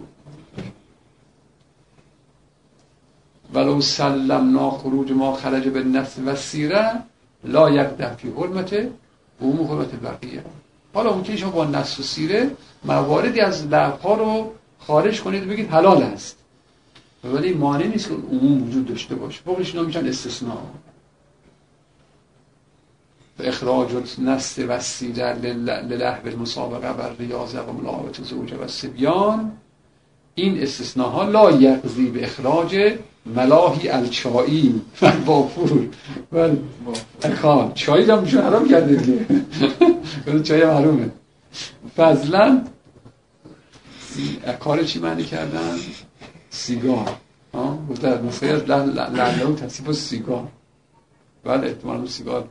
ولو سلمنا خروج ما خرج به نفس و سیره لا یقدح فی حرمته عموم حرمت بقیه. حالا ممکنه شما با نص و سیره مواردی از لفظ‌ها رو خارج کنید و بگید حلال است، ولی مانع نیست که عموم وجود داشته باشه. فوقش اینا میشن استثناء. اخراج النص و سیره للهو المسابقه و ریاضه و ملاقات زوجه و صبیان، این استثناءها لا یقضی به اخراج ملاهی الچایی و بافور و اخان. چایی هم میشون حرام کرده دیگه، چایی هم حرومه. فضلا کار چی معنی کردن؟ سیگار. در نسخه از لعنه و تصیب سیگار. بله احتمالا سیگار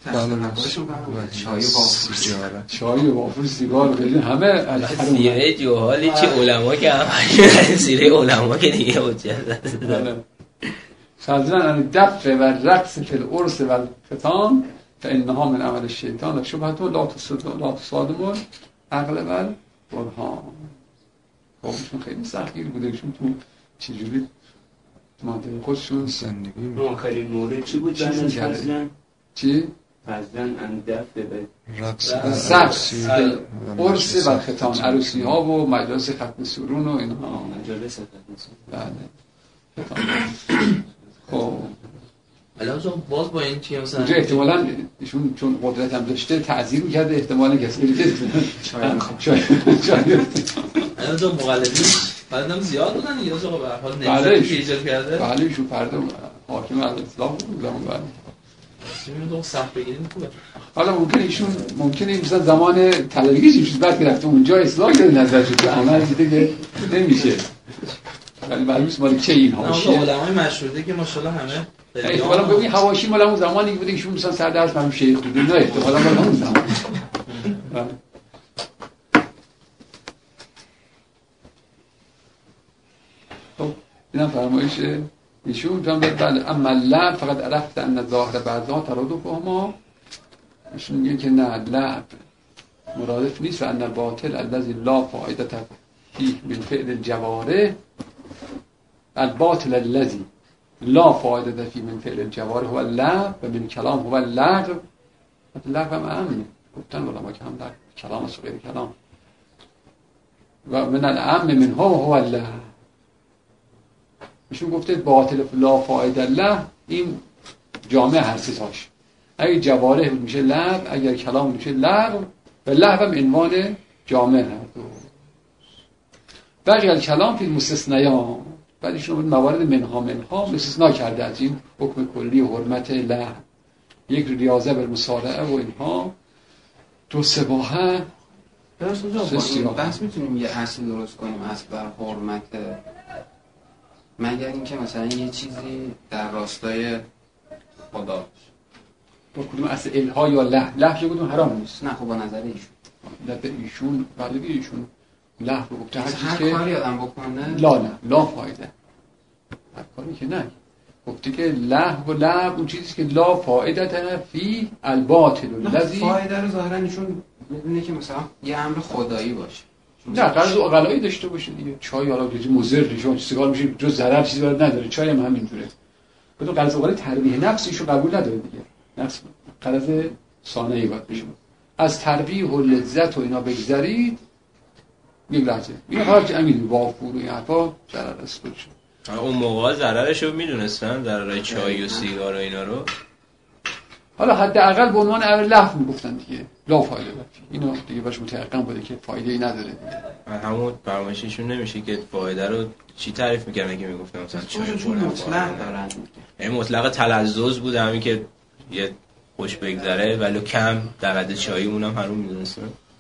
چای وافور چای وافور سیگار خیلی همه از حرومه. سیره جوهالی چه علما که هم سیره علما که دیگه حجت فضلا ان دفع و رقص فی العرس و الختان فانها من عمل الشیطان و شبهه لا تصادم عقل و برهان. خودشون خیلی سختگیر بوده ایشون تو چجوری منطقه خودشون زندگی آخرین مورد چی بود؟ فضلا چی؟ فضلا ان دفع به رقص رقص عرس و ختان، عروسی ها و مجالس ختم سرون و اینها. مجالس ختم سرون بله. خب الان باز با این چی مثلا اونجا احتمالاً ایشون چون قدرت هم داشته تعظیم می‌کرده، احتمالاً کسی که چای می‌خواد چای الان جو مقلدین بعدم زیاد بودن یا آقا به هر حال بله نمیشه که ایجاد کرده. بله ایشون فرد حاکم الاسلام بود اون بعد چون تو سخت بگیریم خوبه. حالا ممکنه ایشون ممکنه مثلا زمان طلبگیش ایشون بعد که رفته اونجا اصلاح کرده نظرش رو عمل دیده که نمیشه، ولی معلومه مال چه این حاشیه علمای مشهوده که ماشاءالله همه احتمالاً ببین حواشی مال اون زمانی بوده ایشون مثلا سر درس معلوم شیخ بوده، نه احتمالاً مال اون زمان. خب اینم فرمایش ایشون جان بله. اما لعب فقط عرفت ان ظاهر بعضا ترادفهما، ایشون میگه که نه لعب مرادف نیست و ان باطل الذی لا فائده فیه من فعل الجوارح، الباطل الذی لا فائده فیه من فعل الجوارح هو اللعب و من کلام هو اللغو. لغو هم امنه گفتن علما که هم در کلام است و غیر کلام. و من الامن منها هو اللغو. ایشون گفته باطل لا فائده الله این جامعه هر سه تاش، اگه جوارح میشه لغو، اگر کلام میشه لغو و لغو هم عنوان جامعه هست. بقیه کلام فی المستثنیات، بعد ایشون موارد منها منها استثناء کرده از این حکم کلی حرمت لغو، یک ریاضه بر مصارعه و اینها، دو سباحه. درست اونجا بحث میتونیم یه اصل درست کنیم، اصل بر حرمت مگر اینکه مثلا یه چیزی در راستای خدا باشه. با کدوم اصل الها یا له له چه کدوم حرام نیست؟ نه خب با نظر ایشون نظر ایشون بله ایشون له رو گفته هر که کاری آدم بکنه لا نه لا فایده، هر کاری که نه گفته که له و له اون چیزی که لا فایده فی الباطل الذی فایده رو ظاهرا ایشون میدونه که مثلا یه امر خدایی باشه، نه قرض عقلایی داشته باشه دیگه. چای حالا که مضر شما سیگار میشه جز ضرر چیزی وارد نداره، چای هم همینجوره. بدون قرض عقلایی تربیه نفسیشو قبول نداره دیگه، نفس قرض صانعی باید بشه. از تربیه و لذت و اینا بگذرید یک لحظه این هر چی امید وافور و این حرفا ضرر است باشه. اون موقع ضررشو میدونستن، ضررای چای و سیگار و اینا رو. حالا حداقل به عنوان امر لحظه میگفتن دیگه لا فایده بود، اینو دیگه باش متيقن بوده که فایده ای نداره دیگه. همون فرمایششون نمیشه که فایده رو چی تعریف میکردن که میگفتن مثلا چای چون مطلق دارن، این مطلق تلذذ بود، همین که یه خوش بگذره ولی کم در حد چای اونم حرام میدونستن.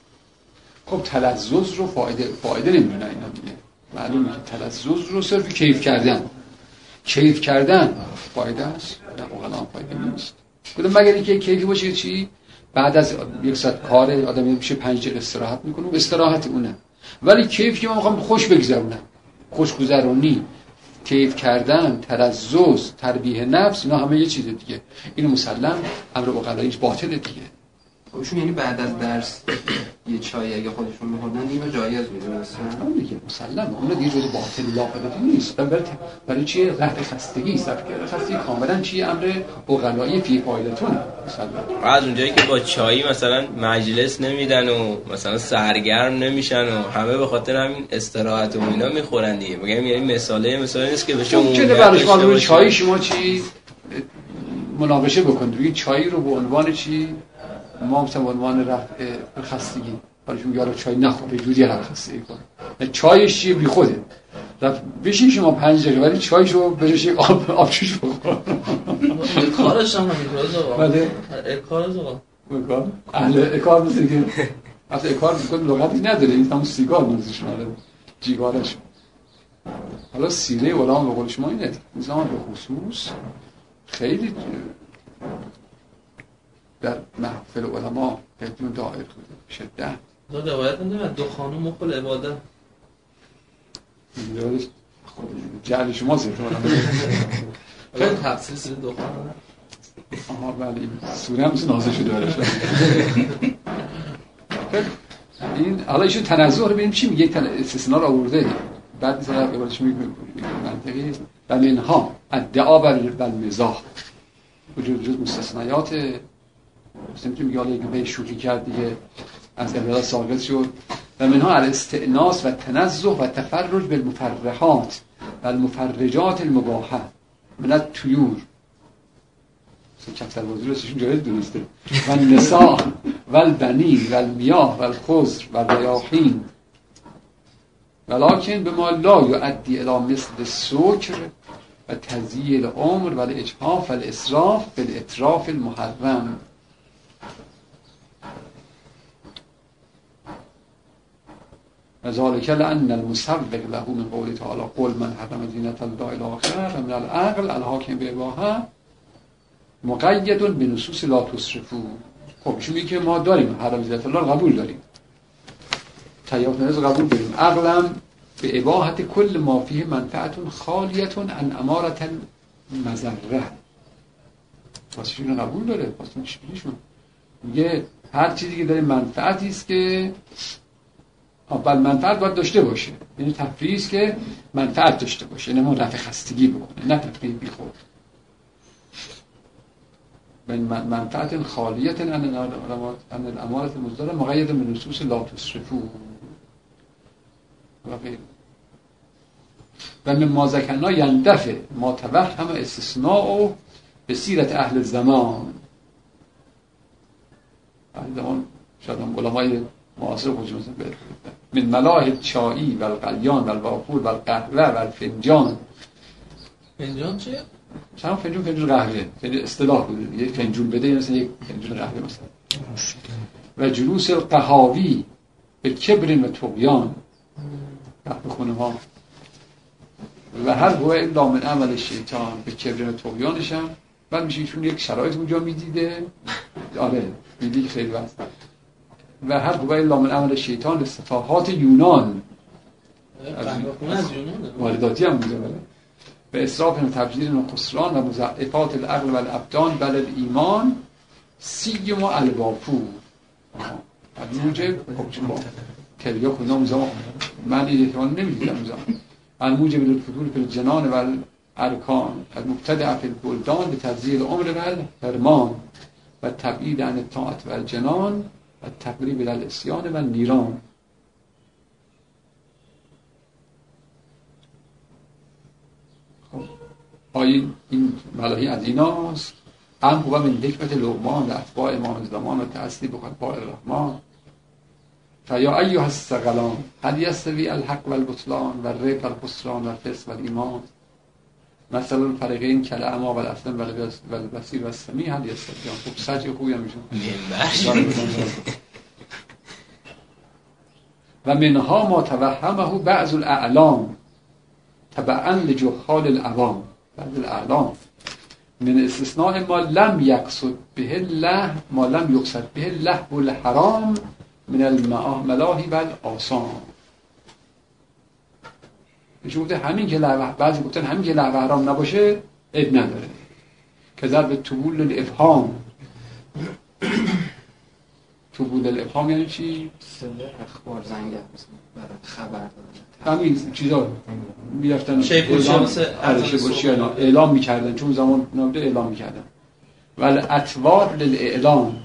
خب تلذذ رو فایده فایده نمیدونن اینا دیگه. معلومه که تلذذ رو صرف کیف کردن کیف کردن فایده است، نه واقعا فایده نیست. گفتم مگر اینکه کیفی باشه چی بعد از یک ساعت کار آدم میشه پنج دقیقه استراحت میکنه، استراحت اونه. ولی کیف که من میخوام خوش بگذرونم، خوش گذرونی، کیف کردن، تلذذ، تربیه نفس، اینا همه یه چیز دیگه. اینو مسلم امر عقلاییش باطله دیگه. خودشون یعنی بعد از درس یه چای اگه خودشون می‌خوردن اینو جایز می‌دونستن؟ اون دیگه مسلمه، اون دیگه جزء باطل لاقبتی نیست. برای برای چیه رفع خستگی است؟ رفع خستگی کاملا چیه امر عقلایی فی فایدتون مسلمه. از اونجایی که با چای مثلا مجلس نمیدن و مثلا سرگرم نمیشن و همه به خاطر همین استراحت و اینا میخورن دیگه. میگم یعنی مثاله مثالی نیست که بشه اون چه براش معلومه چای شما چی مناقشه بکنید بگید چای رو به عنوان چی ما مثلا به عنوان رفع خستگی برایشون یارو چای نخوره جوری رفع خستگی کنه. چایش چیه بی خوده بشین شما پنج دقیقه ولی چایشو بجاش یک آب آبجوش بخور. کارش هم همین روز آقا. بله. کار از آقا. کار. اهل کار مثل که اصلا کار میکنه لغتی نداره، این همون سیگار نوزش ماله جیگارش. حالا سیره علما به قول شما اینه نظام به خصوص خیلی در محفل علما بدون دائر بوده شدت. دو روایت میدونم دو خانم مخل عبادت. یادش جعل شما زیر تو خیلی تفصیل سیر دو خانم. آها بله سوره هم مثل نازشو داره. این حالا ایشون تنزه رو ببینیم چی میگه، استثناء رو آورده بعد مثلا عبارتش میگه منطقی و منها ادعا بر مزاح وجود جز مستثنیات مثل میگه حالا یک به شوخی کرد دیگه از ابتدا ساقط شد. و منها الاستئناس و تنزه و تفرج بالمفرحات و المفرجات المباحه من الطیور کفتر بازی رو سشون جایز دونسته و النساء و البنین و المیاه و الخضر و الریاحین ولکن بما لا یؤدی الی مثل السکر و تضییع العمر و الاجحاف و الاسراف بالاطراف المحرم. ذلك لأن المسبق له من قوله تعالى قل من حرم زینة الله الآخرة ومن العقل الحاکم بإباحة مقید بنصوص لا تصرفوا. خب ایشون میگه که ما داریم حرم زینة الله قبول داریم، تیاف نرز قبول داریم، عقلم به اباحت کل ما فیه منفعت خالیت عن امارة المضره. واسه اینو قبول داره. واسه چیشون میگه هر چیزی که داره منفعتی است که اول منفعت باید داشته باشه، یعنی تفریحی است که منفعت داشته باشه، یعنی ما رفع خستگی بکنه نه تفریح بی خود. بین منفعت خالیت عن الامارة المضره مقید بنصوص لا تصرفوا و غیره. و من ما ذکرنا یندفع ما توهم استثناء به سیرت اهل زمان. اهل زمان شاید هم علمای معاصر خودشون من ملاح چایی و القلیان و الوافور و القهوه و الفنجان. فنجان چیه؟ چند فنجون فنجون قهوه اصطلاح بوده، یک فنجون بده یا مثلا یک فنجون قهوه مثلا. و جلوس القهاوی به کبر و طغیان قهوه خونه ها و هر هو الا من عمل شیطان به کبرن و طغیانش هم بعد میشه ایشون یک شرایط اونجا میدیده. آره میدید خیلی واسط. و هر هو الا من عمل شیطان به صفاحات یونان از یونان وارداتی هم بوده. بله به اسراف و تبذیر و خسران و مضاعفات العقل و الابدان بل الایمان سیم و الباپو از موجب تلیا کدام زمان من این احتمال نمیدیدم زمان الموجب للفتور فی الجنان و الارکان المبتدع فی البلدان به تزیل عمر و الحرمان و تبعید عن الطاعت و الجنان و تقریب الاسیان و نیران. آیین این ملاحی از ایناست. هم هو من حکمت لقمان و اتباع امام زمان و تأثیر بخطباء الرحمن فیا ایها الثقلان هل یستوی الحق و البطلان و الریب و الخسران و الفسق و الایمان مثل الفرقین کالاعمی و الاسلم و البصیر و السمیع هل یستویان. خب سجع خوبی هم میشون و منها ما توهمه بعض الاعلام تبعا لجهال العوام. بعض الاعلام من استثناء ما لم يقصد به الله ما لم يقصد به الله والحرام من الملاهی و الآثام. ایشون گفته همین که لهو بعضی گفتن همین که لهو حرام نباشه عیب نداره که در به طبول الابهام. طبول الابهام یعنی چی؟ اخبار زنگ برای خبر دادن همین چیزا میرفتن اعلام اعلام میکردن چون زمان نبوده اعلام میکردن ولی اطوار للاعلام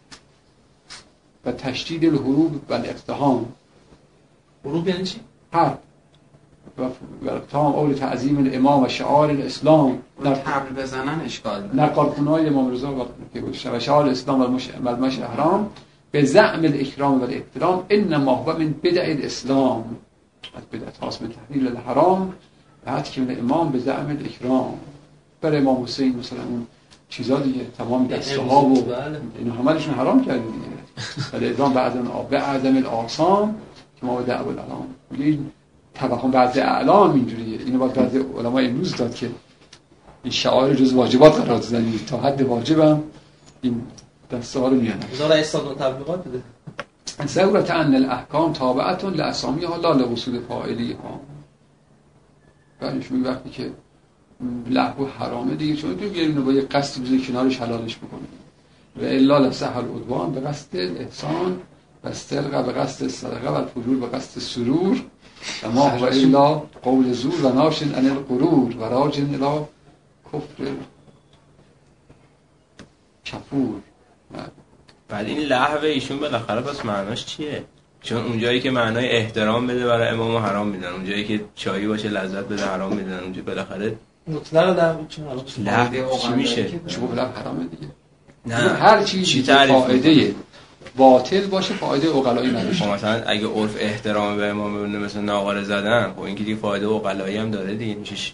و تشدید الحروب و الاقتحام. حروب یعنی چی؟ حرب و اقتحام اول تعظیم الامام و شعار الاسلام در تبل بزنن اشکال داره. نقارخونه‌های امام رضا و شعار الاسلام و المشی احرام به زعم الاکرام و الاحترام انما هو من بدع الاسلام از بدعت هاست من تحلیل الحرام بعد که من امام به زعم الاکرام بر امام حسین مثلا اون چیزا دیگه تمام دسته ها و اینا همه‌شون حرام کرده دیگه ولی ادام بعد اون به اعظم الاعصام که ما دعو الالام این توهم بعض اعلام اینجوریه. اینو باید بعضی علما امروز داد که این شعائر جز واجبات قرار دادن تا حد واجبم این دسته ها رو میانن. هزار استاد تبلیغات بده. ضرورت ان الاحکام تابعه لاسامیها لا لوصول فاعلیها. بعدش می وقتی که لهو حرامه دیگه چون تو بیارین با یه قصد بزنی کنارش حلالش بکنی و الا لصح العدوان به قصد احسان و استرقه به قصد صدقه و الفجور به قصد سرور و ما هو الا قول زور و ناشن عن الغرور و راجن الی کفر کفور. بعد این لهو ایشون بالاخره پس معناش چیه؟ چون اونجایی که معنای احترام بده برای امامو حرام میدن، اونجایی که چایی باشه لذت بده حرام میدن، اونجا بالاخره مطلق لهو چی حرام لهو چی میشه؟ چه گفت لهو حرامه دیگه؟ نه هر چیزی که فایده باطل باشه فایده عقلایی نداره. مثلا اگه عرف احترام به امام ببینه مثلا ناقاره زدن، خب این که دیگه فایده عقلایی هم داره دیگه میشه.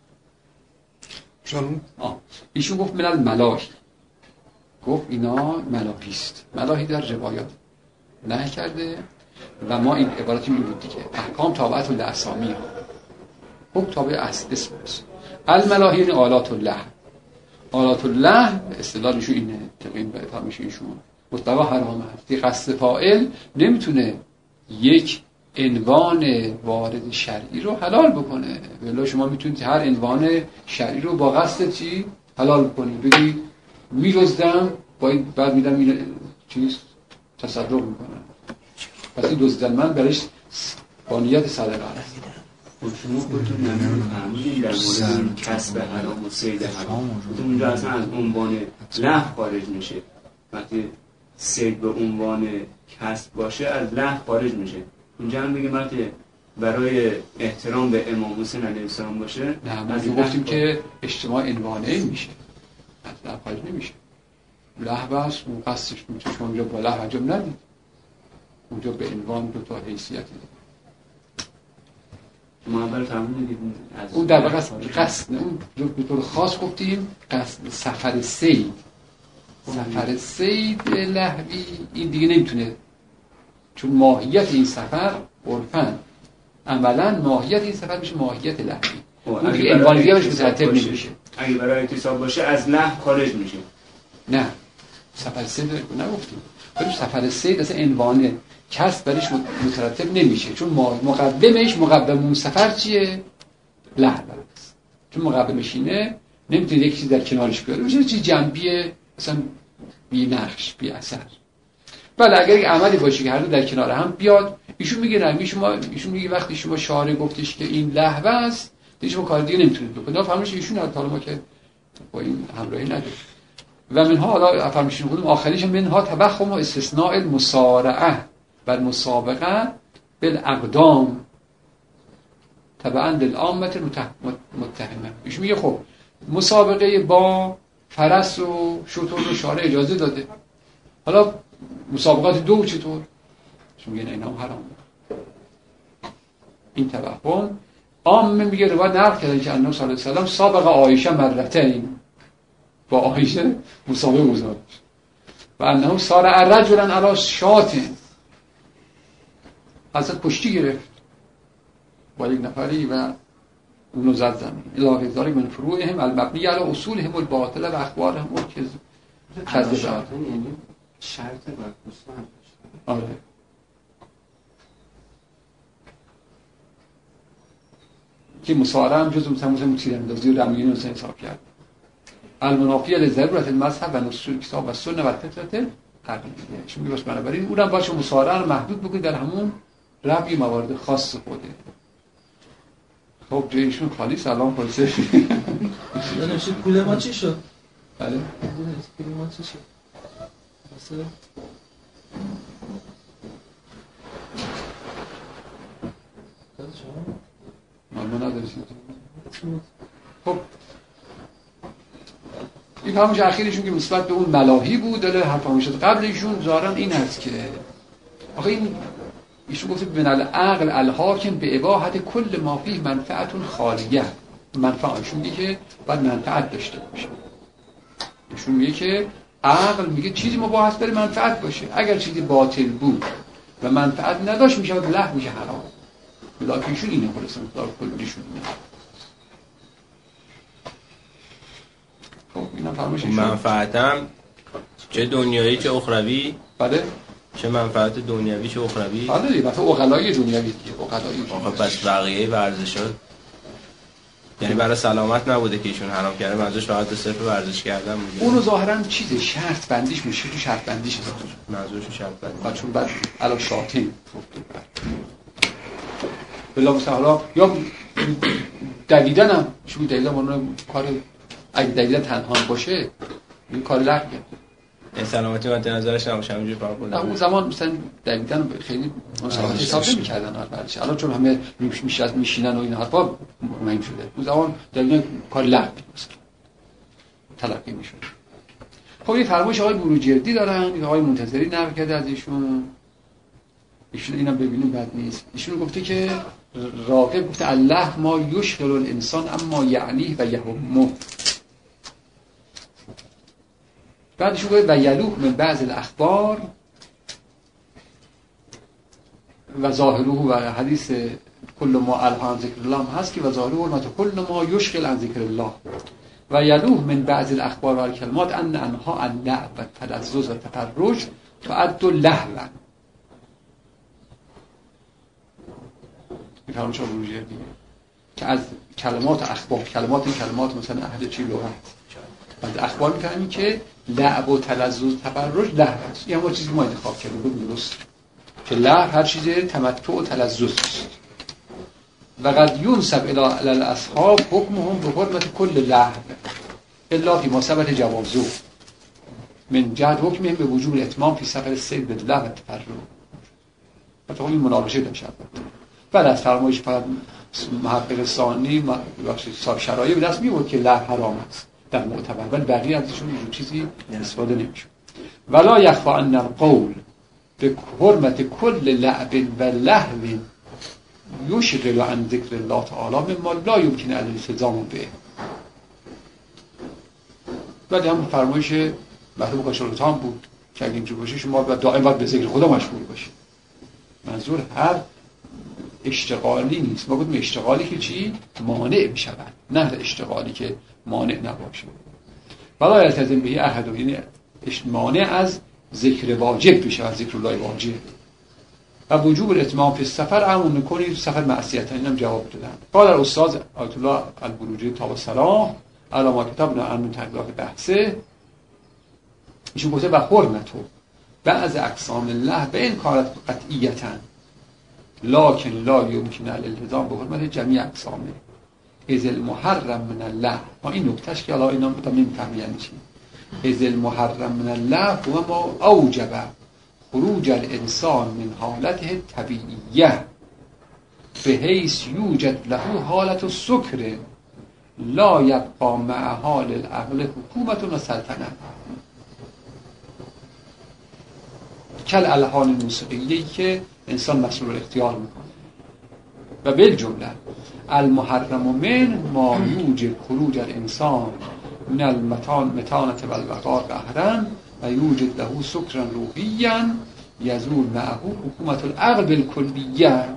چون ایشون گفت من الملاهی، گفت اینا ملاهی است. ملاهی در روایات نه کرده و ما این عبارتی می بود دیگه احکام تابعت لاسامی ها حکم تابع اسم است. الملاهی یعنی آلات الله. آلات الله اصطلاح میشه اینه تقیم به اطاع میشه ایشون مطلقا حرام هست. قصد فاعل نمیتونه یک عنوان وارد شرعی رو حلال بکنه. ولی شما میتونید هر عنوان شرعی رو با قصد چی حلال بکنید. بگی می‌دزدم باید بعد میدم این چیز تصدق میکنم پس این دزدن من برش با نیت صدقه است. شما خودتون نمی‌فهمید در مورد کسب حرام و صید حرام اونجا اصلا از عنوان لهو خارج میشه. وقتی صید به عنوان کسب باشه از لهو خارج میشه. اونجا هم دیگه وقتی برای احترام به امام حسین علیه السلام باشه نه ما گفتیم که اجتماع عنوانه میشه از لهو خارج نمیشه. لهو است اون قصدش میتونه شما اونجا با لهو انجام ندید. اونجا به عنوان دو تا حیثیت دید. ما اول تمام دیدیم از اون در واقع قصد اون به طور خاص گفتیم قصد سفر صید. سفر صید لهوی این دیگه نمیتونه چون ماهیت این سفر عرفاً عملاً ماهیت این سفر میشه ماهیت لهوی. اون که عنوان دیگه بهش مترتب نمیشه. اگه برای اعتصاب باشه از لحو خارج میشه. نه سفر سه نگفتیم، ولی سفر سه اصلا عنوان کسب برش مترتب نمیشه، چون مقدمش مقدم اون سفر چیه؟ لحو است. چون مقدمش اینه نمیتونه یک چیز در کنارش بیاره، میشه چیز جنبیه مثلا بی نقش بی اثر. بله اگر یک عملی باشه که هر دو در کنار هم بیاد، ایشون میگه نه، شما ایشون میگه وقتی شما شارع گفتش که این لحو است دیگه شما کار دیگه نمیتونید بکنید. فهمش ایشون حتی ما که با این همراهی نداره. و منها حالا فهمشین خودم آخریش منها تبخم و استثناء المسارعه و المسابقه بالاقدام تبعا للعامه متهمه. ایشون میگه خب مسابقه با فرس و شتر و شارع اجازه داده، حالا مسابقات دو چطور؟ چون میگن اینا هم حرام. این توهم عام میگه روایت نقل کردن که انبی صلی الله علیه و سلم سابق عایشه مرتين با عایشه مسابقه گذاشت و انه صار رجلا علی شاة حضرت پشتی گرفت با یک نفری و اونو زد زمین. اضافه ذلك من فروعهم المبنی علی اصولهم الباطله و اخبارهم الكذب. یعنی شرط برخوستن آره که مصارعه هم جزء مثلا مثلا تیراندازی و رمیون رو حساب کرد. المنافی لضرورت المذهب و نصوص کتاب و سنت و فطرت عقلیه. چون میگه بنابراین اونم باشه مصارعه رو محدود بکنید در همون رمی موارد خاص خوده. خب جایشون خالی سلام پرسه. نمیشه پول ما چی شد؟ بله پول ما چی شد؟ مثلا ما نداریم. خب این همونش اخیرشون که نسبت به اون ملاهی بود داره حرف همون شد. قبل ایشون ظاهرا این هست که آخه این ایشون گفته من العقل الحاکم به اباحت کل ما فیه منفعت خالیه. منفعت ایشون میگه که باید منفعت داشته باشه. ایشون میگه که عقل میگه چیزی مباح است برای منفعت باشه، اگر چیزی باطل بود و منفعت نداشت میشه لغو، میشه حرام. ملاک ایشون اینه خلاص مقدار کلیشون اینه. خب اینا فرمایش ایشون منفعتم چه دنیایی چه اخروی. بله چه منفعت دنیوی چه اخروی. بله دیگه مثلا عقلای دنیوی دیگه عقلای. آخه پس بقیه ورزشات یعنی برای سلامت نبوده که ایشون حرام کرده، منظورش فقط به صرف ورزش کردن بوده. اونو ظاهرا چیز شرط بندیش میشه، تو شرط بندیش هست منظورش شرط بندی. بعد چون بعد الان شاطی بلا مثلا حالا یا دویدن هم چون دویدن اون کار اگه دویدن تنها باشه این کار لغوه. این سلامتی مد نظرش نباشه همینجوری فقط بود. اون زمان مثلا دویدن خیلی مسابقه حساب نمی‌کردن البته. الان چون همه میشه میشینن و این حرفا مهم شده. اون زمان دویدن کار لغو بود. تلقی میشد. خب این فرمایش آقای بروجردی دارن، آقای منتظری نقل کرده از ایشون. ایشون اینا ببینیم بد نیست. ایشون گفته که راغب گفته الله ما یشغل الانسان اما یعنیه و یهمه. بعدش گفته و یلوه من بعض الاخبار و ظاهره و حدیث کل ما الها عن ذکر الله هست که و ظاهره و کل ما یشغل عن ذکر الله و یلوه من بعض الاخبار و الکلمات ان انها عن لعب و تلذذ و تفرج تعد لهوا. میفهمم چه بروجردی دیگه که از کلمات اخبار، کلمات این کلمات مثلا اهل چی لغت بعد اخبار میکنن که لعب و تلذذ و تفرج لهو است. این هم چیزی ما انتخاب کردیم بگیم درست که لهو هر چیز تمتع و تلذذ است. و قد ينسب الى الاصحاب حکمهم به حرمت کل لهو الا فی ما ثبت جوازه من جهت حکمهم به وجوب الاتمام فی سفر الصید باللهو و تفرج. مثلا این مناقشه داشت. بعد از فرمایش فقط محقق ثانی صاحب شرایع به دست می‌آورد که لهو حرام است در معتبر، ولی بقیه ازشون این چیزی استفاده نمیشه. ولا یخفی ان القول به حرمت کل لعب و لهو یشغل عن ذکر الله تعالی مما لا یمکن الالتزام به. ولی هم فرمایش مطلوب کاشلوتان بود که اگه اینجور باشه شما دائم باید به ذکر خدا مشغول باشید. منظور هر اشتغالی نیست. ما گفتیم اشتغالی که چی؟ مانع میشود، نه اشتغالی که مانع نباشه. ولا یلتزم به احد، یعنی مانع از ذکر واجب میشه، از ذکر الله واجب. و وجوب الاتمام فی السفر امون کنید سفر معصیت. اینم جواب دادن. قال الاستاذ آیت الله البروجی طاب السلام علامه کتاب عن تقلق بحثه، ایشون گفته و حرمتو بعض اقسام الله به این کارت قطعیتا لکن لا یمکن الالتزام به حرمت جمیع اقسامه از المحرم من الله. ما این نکتهش که الان اینا تا نمی‌فهمی یعنی چی. از المحرم من الله و ما اوجب خروج الانسان من حالته طبیعیه به حیث یوجد له حالت السکر لا یبقى مع حال العقل حکومت و سلطنت کل الحان موسیقیه‌ای که انسان مسئول اختیار میکنه. و بالجمله المحرم من ما یوجب خروج الانسان من المتان متانت و الوقار قهرا و یوجد له سکرا روحیا یزول معه حکومت العقل بالکلیه.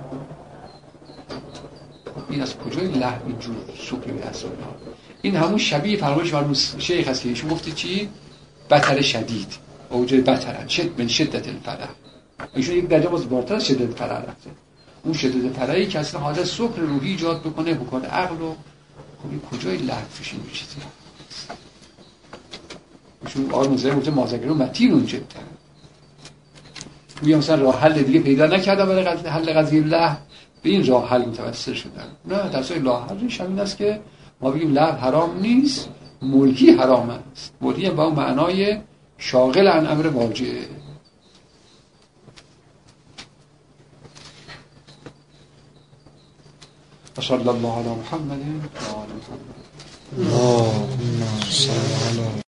این از کجای لحو اینجور سکر به اصلا؟ این همون شبیه فرمایش مرموم شیخ هست که ایشون گفته چی؟ بطر شدید اوجه بطرن شد من شدت الفرح. ایشون یک درجه باز بالاتر از شدت فرح رفته. اون شدت فرحی که اصلا حالت سکر روحی ایجاد بکنه بکنه عقل و خب این کجای لحوش این چیزی؟ ایشون آقای موزه گفته مازگرون متین جدا. میگم مثلا راه حل دیگه پیدا نکردم برای حل قضیه لحو، به این راه حل متوسل شدن. نه، در اصل راه حلش همین است که ما بگیم لحو حرام نیست، ملکی حرام است. ملکی با معنای شاغل عن امر واجب. صلی الله علی محمد و آل محمد. اللهم صل علی